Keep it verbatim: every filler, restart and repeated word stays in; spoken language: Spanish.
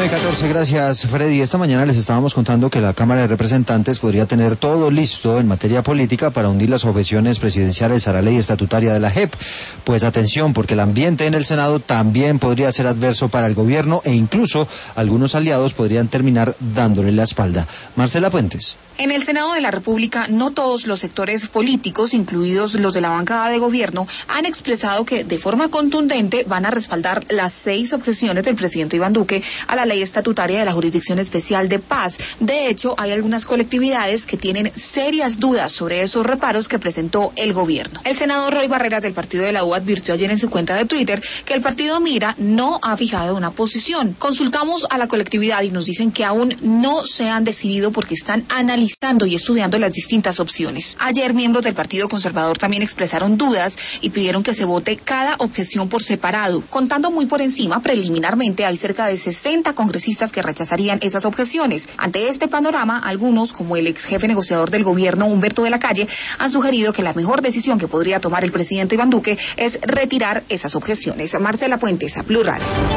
nueve catorce, gracias Freddy. Esta mañana les estábamos contando que la Cámara de Representantes podría tener todo listo en materia política para hundir las objeciones presidenciales a la ley estatutaria de la J E P. Pues atención, porque el ambiente en el Senado también podría ser adverso para el gobierno e incluso algunos aliados podrían terminar dándole la espalda. Marcela Puentes. En el Senado de la República, no todos los sectores políticos, incluidos los de la bancada de gobierno, han expresado que de forma contundente van a respaldar las seis objeciones del presidente Iván Duque a la ley estatutaria de la Jurisdicción Especial de Paz. De hecho, hay algunas colectividades que tienen serias dudas sobre esos reparos que presentó el gobierno. El senador Roy Barreras del partido de la U advirtió ayer en su cuenta de Twitter que el partido Mira no ha fijado una posición. Consultamos a la colectividad y nos dicen que aún no se han decidido porque están analizando y estudiando las distintas opciones. Ayer, miembros del Partido Conservador también expresaron dudas y pidieron que se vote cada objeción por separado. Contando muy por encima, preliminarmente hay cerca de sesenta congresistas que rechazarían esas objeciones. Ante este panorama, algunos, como el ex jefe negociador del gobierno, Humberto de la Calle, han sugerido que la mejor decisión que podría tomar el presidente Iván Duque es retirar esas objeciones. Marcela Puentes, a Blue Radio.